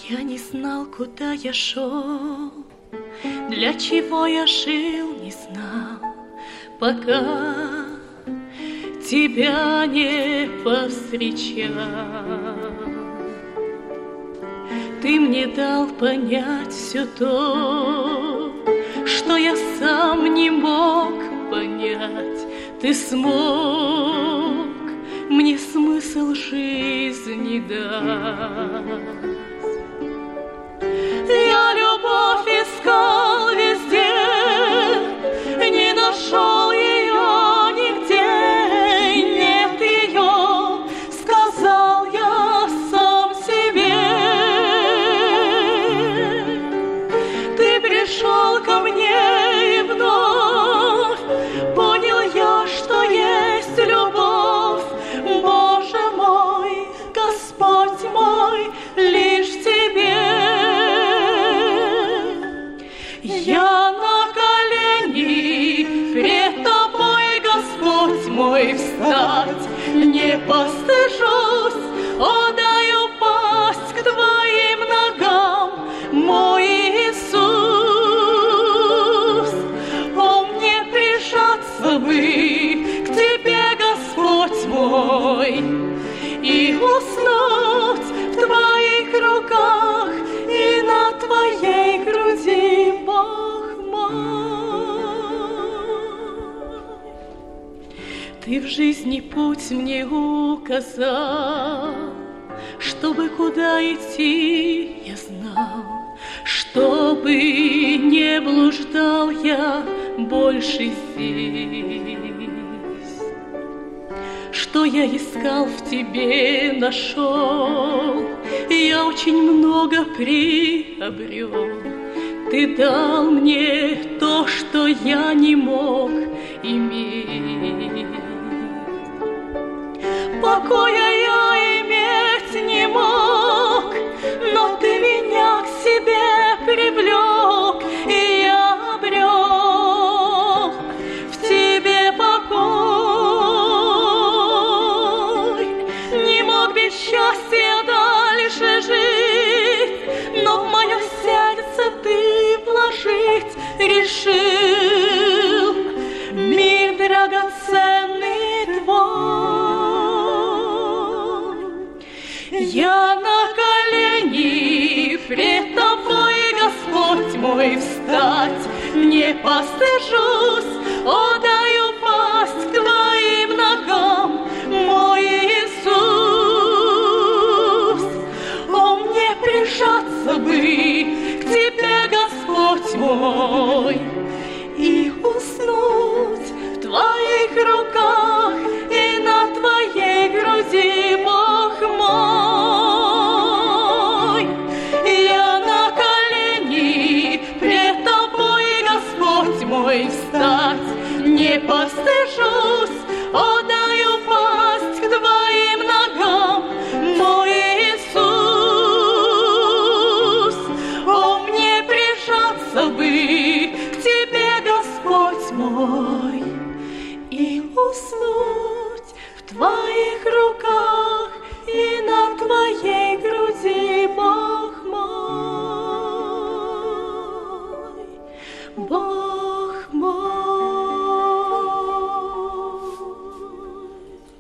Я не знал, куда я шел, для чего я жил, не знал, пока тебя не повстречал. Ты мне дал понять все то, что я сам не мог понять. Ты смог мне смысл жизни дать. Я любовь искал везде, не нашел ее нигде. Нет ее, сказал я сам себе. Ты пришел ко мне и вновь понял я, что есть любовь. Боже мой, Господь мой, лишь тебе. Я на колени пред тобой, Господь мой, встать не постыжусь, отдаю пасть к твоим ногам, мой Иисус. О, мне прижаться бы к тебе, Господь мой, и уснуть в твоих руках и на твоей груди, Бог мой. Ты в жизни путь мне указал, чтобы куда идти я знал, чтобы не блуждал я больше здесь. Что я искал, в тебе нашел, я очень много приобрел. Ты дал мне то, что я не мог иметь. Покоя я иметь не мог, но ты меня к себе привлек, и я обрел в тебе покой. Не мог без счастья дальше жить, но в мое сердце ты вложить решил мир драгоценный твой. Я на колени пред тобой, Господь мой, встать не постыжусь, отдаю пасть к твоим ногам, мой Иисус. О, мне прижаться бы к тебе, Господь мой, и уснуть в твоих руках